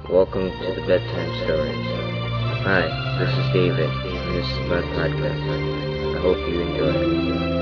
Welcome to the Bedtime Stories. Hi, this is David, and this is my podcast. I hope you enjoy.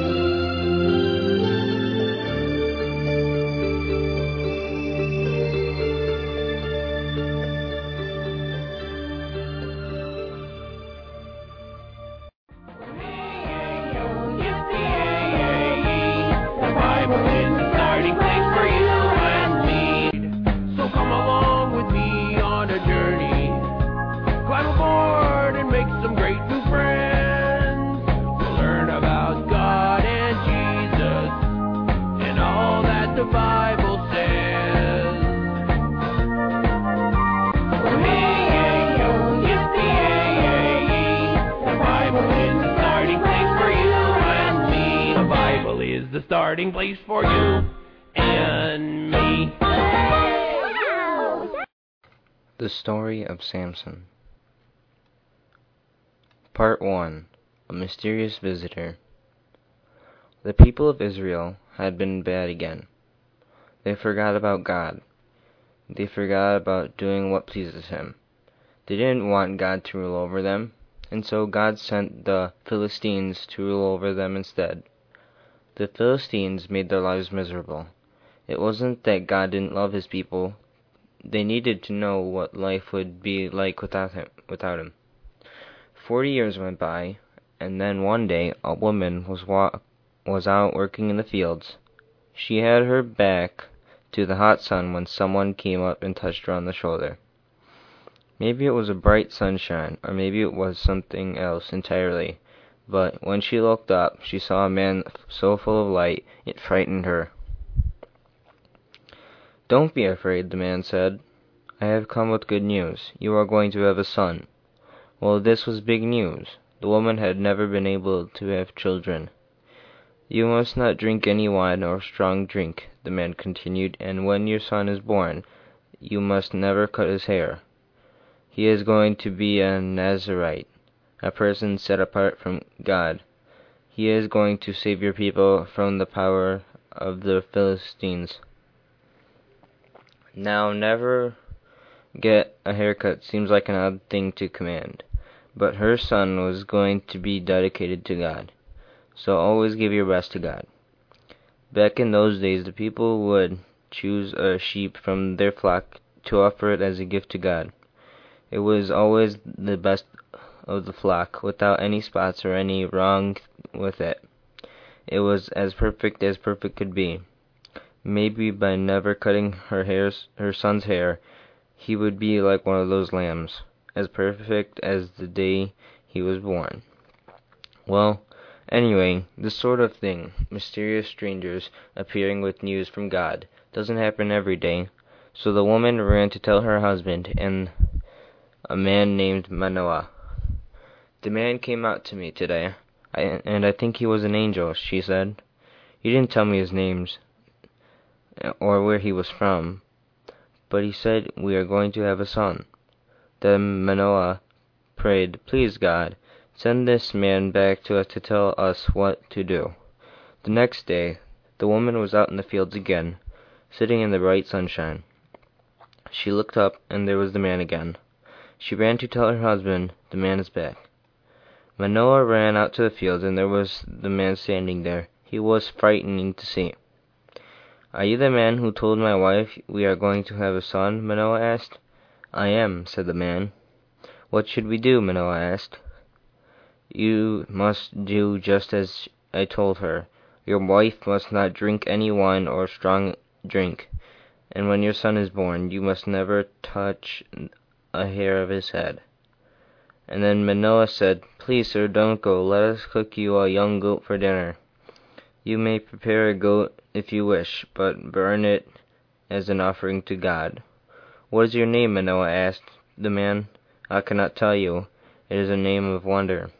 The starting place for you and me. The Story of Samson. Part 1. A Mysterious Visitor. The people of Israel had been bad again. They forgot about God. They forgot about doing what pleases Him. They didn't want God to rule over them, and so God sent the Philistines to rule over them instead. The Philistines made their lives miserable. It wasn't that God didn't love His people. They needed to know what life would be like without Him. 40 years went by, and then one day a woman was out working in the fields. She had her back to the hot sun when someone came up and touched her on the shoulder. Maybe it was a bright sunshine, or maybe it was something else entirely. But when she looked up, she saw a man so full of light, it frightened her. "Don't be afraid," the man said. "I have come with good news. You are going to have a son." Well, this was big news. The woman had never been able to have children. "You must not drink any wine or strong drink," the man continued, "and when your son is born, you must never cut his hair. He is going to be a Nazirite, a person set apart from God. He is going to save your people from the power of the Philistines." Now, never get a haircut seems like an odd thing to command, but her son was going to be dedicated to God, so always give your best to God. Back in those days, the people would choose a sheep from their flock to offer it as a gift to God. It was always the best of the flock, without any spots or any wrong with it. It was as perfect could be. Maybe by never cutting her son's hair, he would be like one of those lambs, as perfect as the day he was born. Well, anyway, this sort of thing, mysterious strangers appearing with news from God, doesn't happen every day. So the woman ran to tell her husband and a man named Manoah. "The man came out to me today, and I think he was an angel," she said. "He didn't tell me his name or where he was from, but he said we are going to have a son." Then Manoah prayed, "Please, God, send this man back to us to tell us what to do." The next day, the woman was out in the fields again, sitting in the bright sunshine. She looked up, and there was the man again. She ran to tell her husband, "The man is back." Manoah ran out to the fields, and there was the man standing there. He was frightening to see. "Are you the man who told my wife we are going to have a son?" Manoah asked. "I am," said the man. "What should we do?" Manoah asked. "You must do just as I told her. Your wife must not drink any wine or strong drink, and when your son is born, you must never touch a hair of his head." And then Manoah said, "Please, sir, don't go. Let us cook you a young goat for dinner. You may prepare a goat if you wish, but burn it as an offering to God." "What is your name?" Manoah asked the man. "I cannot tell you. It is a name of wonder."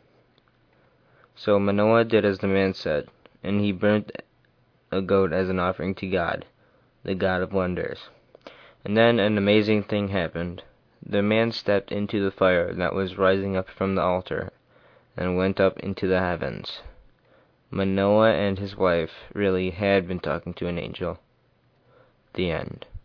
So Manoah did as the man said, and he burnt a goat as an offering to God, the God of wonders. And then an amazing thing happened. The man stepped into the fire that was rising up from the altar, and went up into the heavens. Manoah and his wife really had been talking to an angel. The end.